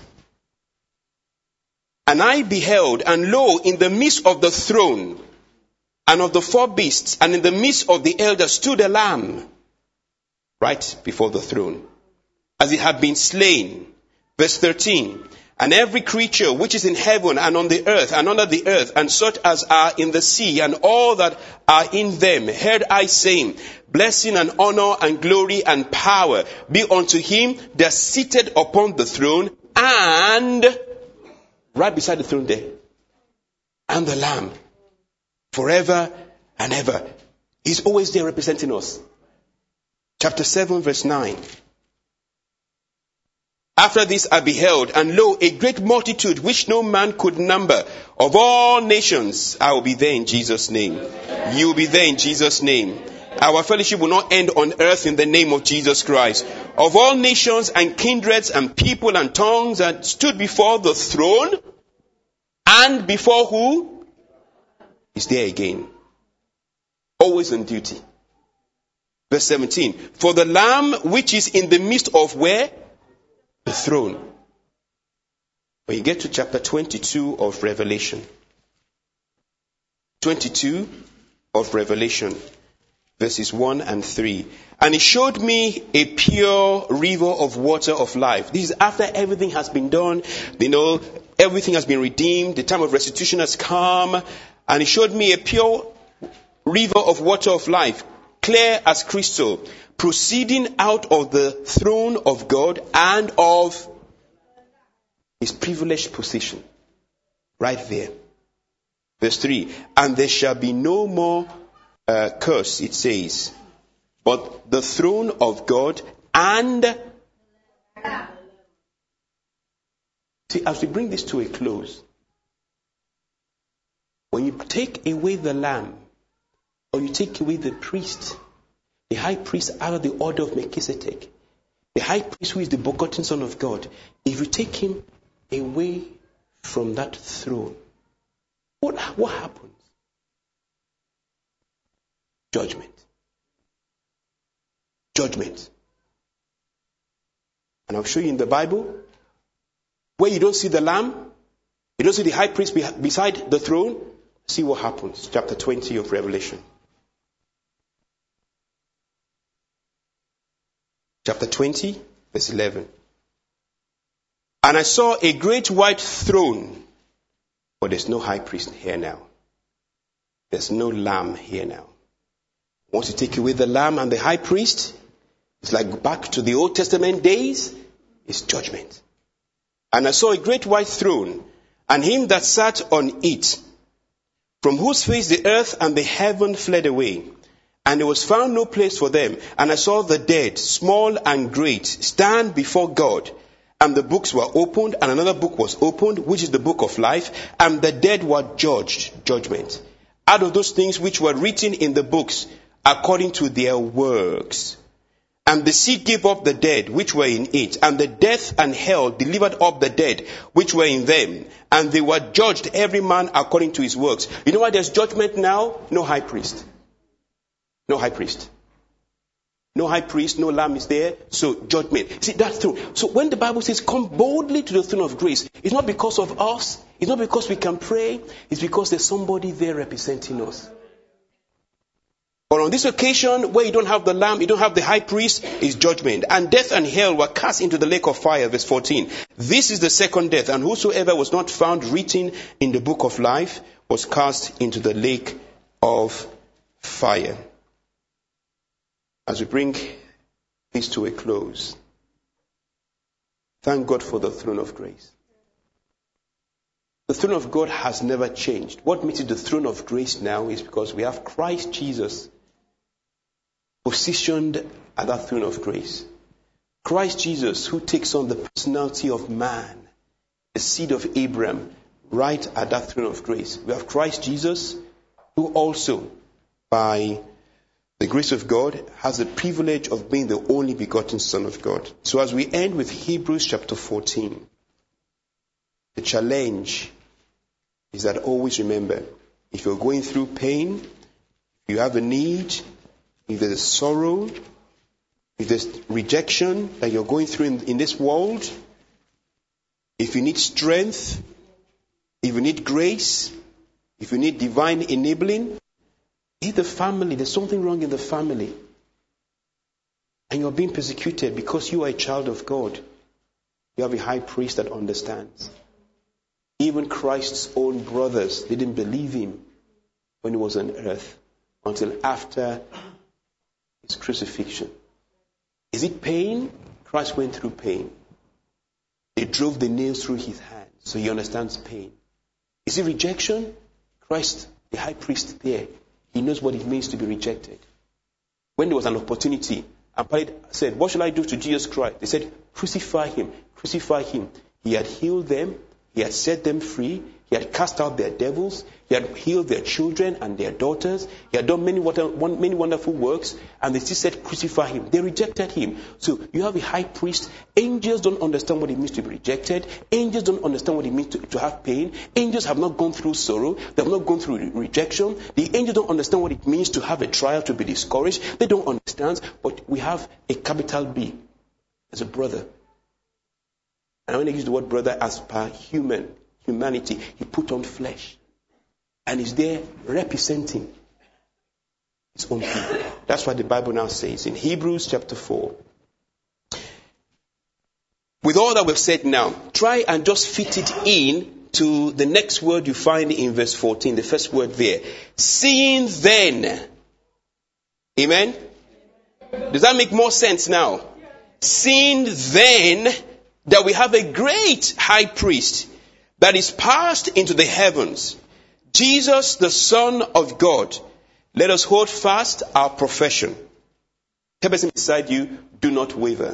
And I beheld, and lo, in the midst of the throne, and of the four beasts, and in the midst of the elders stood a lamb, right before the throne, as it had been slain. Verse 13. And every creature which is in heaven and on the earth and under the earth, and such as are in the sea, and all that are in them, heard I saying, blessing and honor and glory and power be unto him that sitteth upon the throne, and right beside the throne there, and the Lamb, forever and ever. He's always there representing us. Chapter 7, verse 9. After this I beheld, and lo, a great multitude which no man could number, of all nations. I will be there in Jesus' name. You will be there in Jesus' name. Our fellowship will not end on earth in the name of Jesus Christ. Of all nations and kindreds and people and tongues, that stood before the throne, and before who? Is there again. Always on duty. Verse 17. For the Lamb which is in the midst of where? The throne. When you get to chapter 22 of Revelation. 22 of Revelation. Verses 1 and 3. And he showed me a pure river of water of life. This is after everything has been done. Everything has been redeemed. The time of restitution has come. And he showed me a pure river of water of life, clear as crystal, proceeding out of the throne of God and of his privileged position. Right there. Verse 3. And there shall be no more curse, it says, but the throne of God and... See, as we bring this to a close, when you take away the Lamb, or you take away the priest, the high priest out of the order of Melchizedek, the high priest who is the begotten Son of God, if you take him away from that throne, what happens? Judgment. Judgment. And I'll show you in the Bible, where you don't see the Lamb, you don't see the high priest beside the throne, see what happens. Chapter 20 of Revelation. Chapter 20, verse 11. And I saw a great white throne, but there's no high priest here now. There's no Lamb here now. Once you take away the Lamb and the high priest, it's like back to the Old Testament days, it's judgment. And I saw a great white throne, and him that sat on it, from whose face the earth and the heaven fled away, and there was found no place for them. And I saw the dead, small and great, stand before God, and the books were opened, and another book was opened, which is the book of life, and the dead were judged, judgment, out of those things which were written in the books, according to their works. And the sea gave up the dead which were in it, and the death and hell delivered up the dead which were in them, and they were judged every man according to his works. You know why there's judgment now? No high priest. No high priest. No high priest, no Lamb is there, so judgment. See, that's true. So when the Bible says, come boldly to the throne of grace, it's not because of us, it's not because we can pray, it's because there's somebody there representing us. But on this occasion, where you don't have the Lamb, you don't have the high priest, is judgment. And death and hell were cast into the lake of fire, verse 14. This is the second death, and whosoever was not found written in the book of life was cast into the lake of fire. As we bring this to a close, thank God for the throne of grace. The throne of God has never changed. What makes it the throne of grace now is because we have Christ Jesus positioned at that throne of grace. Christ Jesus, who takes on the personality of man, the seed of Abraham, right at that throne of grace. We have Christ Jesus, who also, by the grace of God, has the privilege of being the only begotten Son of God. So as we end with Hebrews chapter 14, the challenge is that always remember, if you're going through pain, if you have a need, if there's sorrow, if there's rejection that you're going through in this world, if you need strength, if you need grace, if you need divine enabling, if the family, there's something wrong in the family, and you're being persecuted because you are a child of God, you have a high priest that understands. Even Christ's own brothers didn't believe him when he was on earth until after his crucifixion. Is it pain? Christ went through pain. They drove the nails through his hands, so he understands pain. Is it rejection? Christ, the high priest there, he knows what it means to be rejected. When there was an opportunity, and Pilate said, what shall I do to Jesus Christ? They said, crucify him, crucify him. He had healed them. He had set them free. He had cast out their devils. He had healed their children and their daughters. He had done many wonderful works. And they still said, crucify him. They rejected him. So you have a high priest. Angels don't understand what it means to be rejected. Angels don't understand what it means to have pain. Angels have not gone through sorrow. They have not gone through rejection. The angels don't understand what it means to have a trial, to be discouraged. They don't understand. But we have a capital B as a brother. And when I use the word brother as per humanity, he put on flesh. And is there representing his own people. That's what the Bible now says in Hebrews chapter 4. With all that we've said now, try and just fit it in to the next word you find in verse 14, the first word there. Seeing then. Amen? Does that make more sense now? Seeing then that we have a great high priest that is passed into the heavens, Jesus, the Son of God, let us hold fast our profession. Tell the person beside you, do not waver.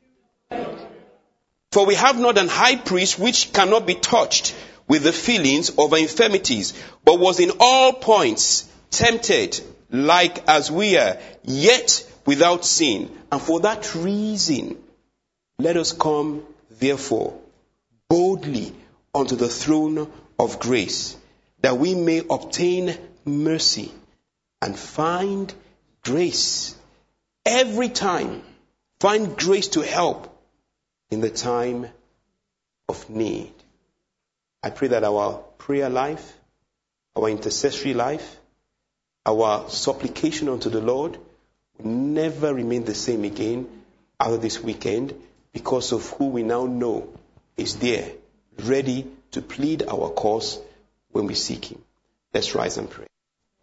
For we have not an high priest which cannot be touched with the feelings of our infirmities, but was in all points tempted like as we are, yet without sin. And for that reason, let us come, therefore, boldly unto the throne of grace, that we may obtain mercy and find grace. Every time, find grace to help in the time of need. I pray that our prayer life, our intercessory life, our supplication unto the Lord will never remain the same again after this weekend, because of who we now know is there, ready to plead our cause when we seek Him. Let's rise and pray.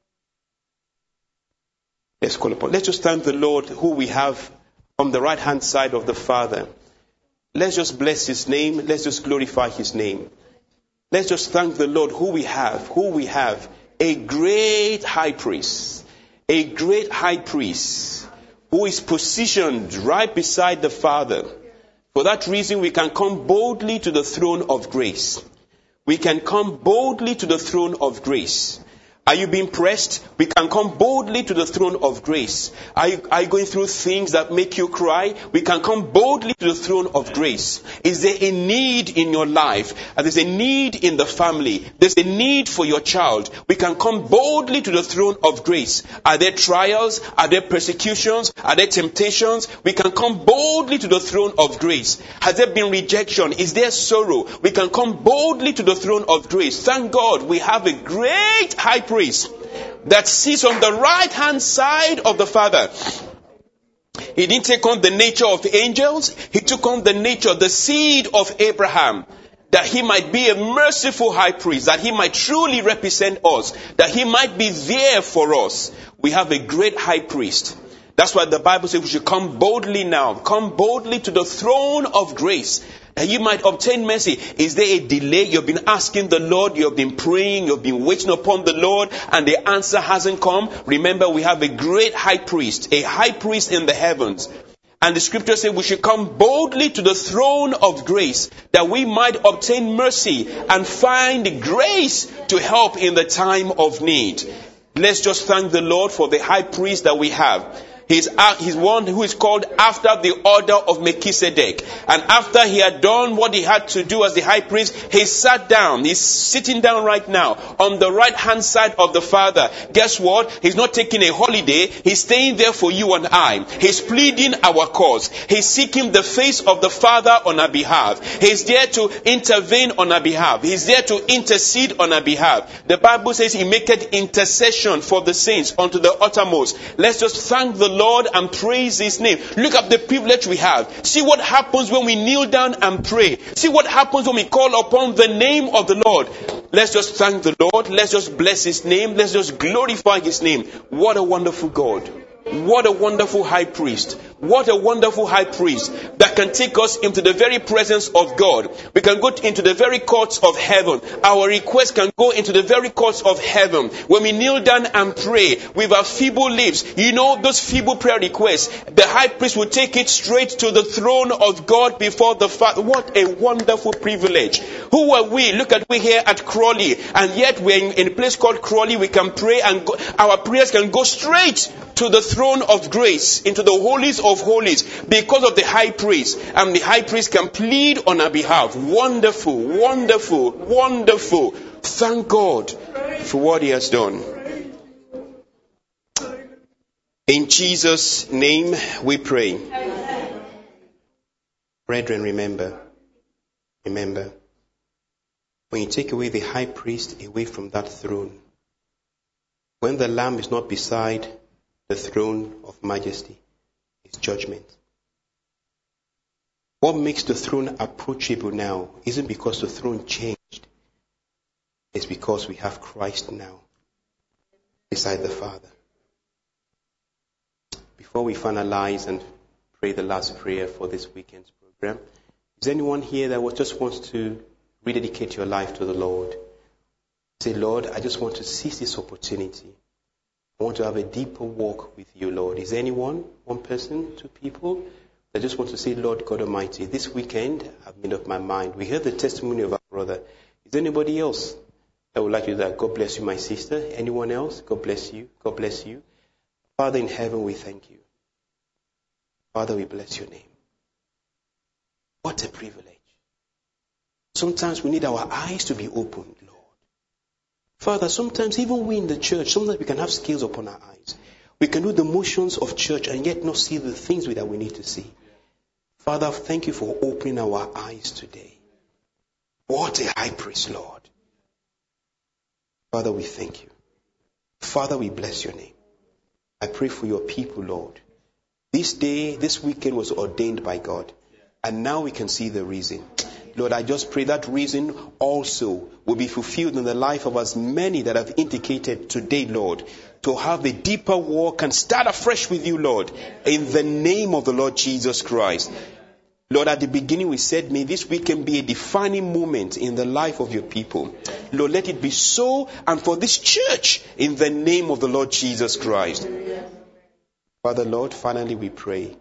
Let's call upon. Let's just thank the Lord who we have on the right-hand side of the Father. Let's just bless His name. Let's just glorify His name. Let's just thank the Lord who we have. A great high priest. A great high priest who is positioned right beside the Father. For that reason, we can come boldly to the throne of grace. We can come boldly to the throne of grace. Are you being pressed? We can come boldly to the throne of grace. Are you going through things that make you cry? We can come boldly to the throne of grace. Is there a need in your life? There's a need in the family. There's a need for your child. We can come boldly to the throne of grace. Are there trials? Are there persecutions? Are there temptations? We can come boldly to the throne of grace. Has there been rejection? Is there sorrow? We can come boldly to the throne of grace. Thank God we have a great high priest that sits on the right hand side of the Father. He didn't take on the nature of angels. He took on the nature, the seed of Abraham, that he might be a merciful high priest, that he might truly represent us, that he might be there for us. We have a great high priest That's why the Bible says we should come boldly now. Come boldly to the throne of grace, that you might obtain mercy. Is there a delay? You've been asking the Lord, you've been praying, you've been waiting upon the Lord, and the answer hasn't come. Remember, we have a great high priest in the heavens. And the scripture says we should come boldly to the throne of grace, that we might obtain mercy and find grace to help in the time of need. Let's just thank the Lord for the high priest that we have. He's one who is called after the order of Melchizedek. And after he had done what he had to do as the high priest, he sat down. He's sitting down right now on the right hand side of the Father. Guess what? He's not taking a holiday. He's staying there for you and I. He's pleading our cause. He's seeking the face of the Father on our behalf. He's there to intervene on our behalf. He's there to intercede on our behalf. The Bible says he maketh intercession for the saints unto the uttermost. Let's just thank the Lord and praise his name. Look at the privilege we have. See what happens when we kneel down and pray. See what happens when we call upon the name of the Lord. Let's just thank the Lord. Let's just bless his name. Let's just glorify his name. What a wonderful God. What a wonderful high priest. What a wonderful high priest that can take us into the very presence of God. We can go into the very courts of heaven. Our request can go into the very courts of heaven. When we kneel down and pray with our feeble lips, you know those feeble prayer requests, the high priest will take it straight to the throne of God before the Father. What a wonderful privilege. Who are we? Look at we here at Crawley, and yet we're in a place called Crawley. We can pray and our prayers can go straight to the throne of grace, into the holies of holies, because of the high priest. And the high priest can plead on our behalf. Wonderful, wonderful, wonderful. Thank God for what he has done. In Jesus' name we pray. Brethren, remember, when you take away the high priest away from that throne, when the Lamb is not beside the throne of majesty, is judgment. What makes the throne approachable now isn't because the throne changed. It's because we have Christ now beside the Father. Before we finalize and pray the last prayer for this weekend's program, is there anyone here that just wants to rededicate your life to the Lord? Say, Lord, I just want to seize this opportunity. I want to have a deeper walk with you, Lord. Is there anyone, one person, two people, that just want to say, Lord God Almighty, this weekend I've made up my mind. We heard the testimony of our brother. Is there anybody else that would like to do that? God bless you, my sister. Anyone else? God bless you. God bless you. Father in heaven, we thank you. Father, we bless your name. What a privilege. Sometimes we need our eyes to be opened, Lord. Father, sometimes even we in the church, sometimes we can have scales upon our eyes. We can do the motions of church and yet not see the things that we need to see. Father, thank you for opening our eyes today. What a high priest, Lord. Father, we thank you. Father, we bless your name. I pray for your people, Lord. This day, this weekend was ordained by God. And now we can see the reason. Lord, I just pray that reason also will be fulfilled in the life of as many that have indicated today, Lord, to have a deeper walk and start afresh with you, Lord, in the name of the Lord Jesus Christ. Lord, at the beginning we said, may this weekend be a defining moment in the life of your people. Lord, let it be so, and for this church, in the name of the Lord Jesus Christ. Father, Lord, finally we pray.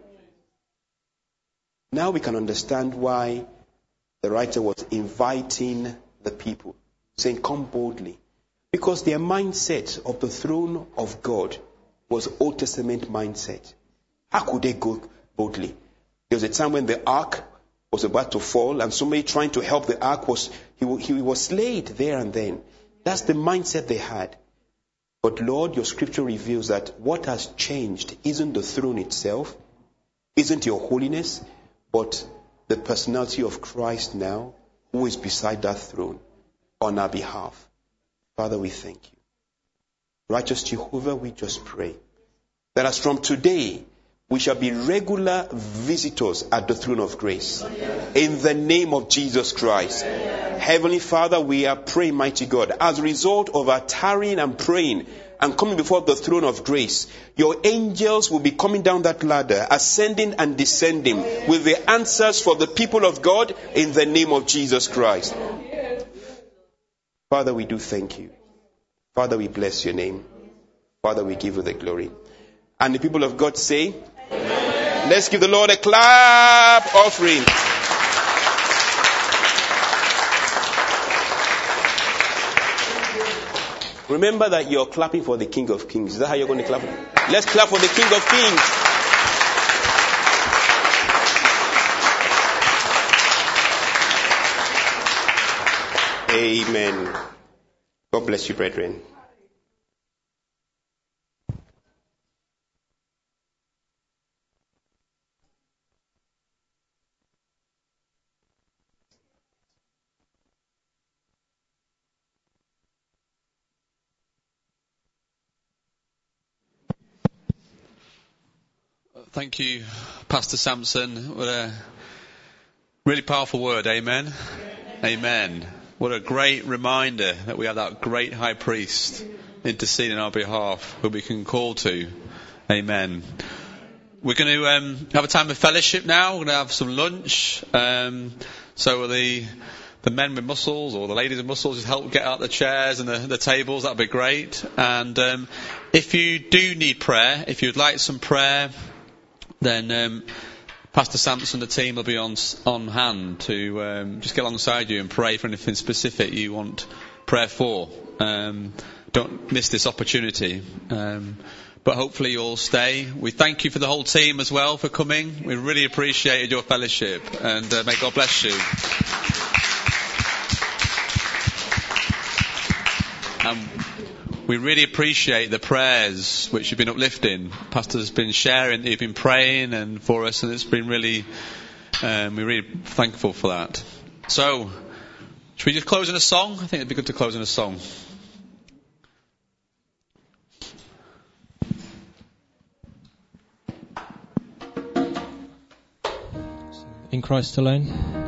Now we can understand why the writer was inviting the people, saying, come boldly. Because their mindset of the throne of God was Old Testament mindset. How could they go boldly? There was a time when the ark was about to fall and somebody trying to help the ark was slayed there and then. That's the mindset they had. But Lord, your scripture reveals that what has changed isn't the throne itself, isn't your holiness, but the personality of Christ now, who is beside that throne on our behalf. Father, we thank you. Righteous Jehovah, we just pray that as from today, we shall be regular visitors at the throne of grace. In the name of Jesus Christ. Heavenly Father, we are praying, mighty God, as a result of our tarrying and praying and coming before the throne of grace, your angels will be coming down that ladder, ascending and descending with the answers for the people of God in the name of Jesus Christ. Father, we do thank you. Father, we bless your name. Father, we give you the glory. And the people of God say, Amen. Let's give the Lord a clap offering. Remember that you're clapping for the King of Kings. Is that how you're going to clap? Let's clap for the King of Kings. Amen. God bless you, brethren. Thank you, Pastor Samson. What a really powerful word. Amen. Amen. What a great reminder that we have that great high priest interceding on our behalf who we can call to. Amen. We're going to have a time of fellowship now. We're going to have some lunch. So the men with muscles or the ladies with muscles just help get out the chairs and the tables. That'd be great. And if you do need prayer, if you'd like some prayer, then Pastor Samson and the team will be on hand to just get alongside you and pray for anything specific you want prayer for. Don't miss this opportunity. But hopefully you'll stay. We thank you for the whole team as well for coming. We really appreciated your fellowship, and may God bless you. We really appreciate the prayers which you've been uplifting. Pastor's been sharing, you've been praying and for us, and it's been really, we're really thankful for that. So, should we just close in a song? I think it'd be good to close in a song. In Christ alone.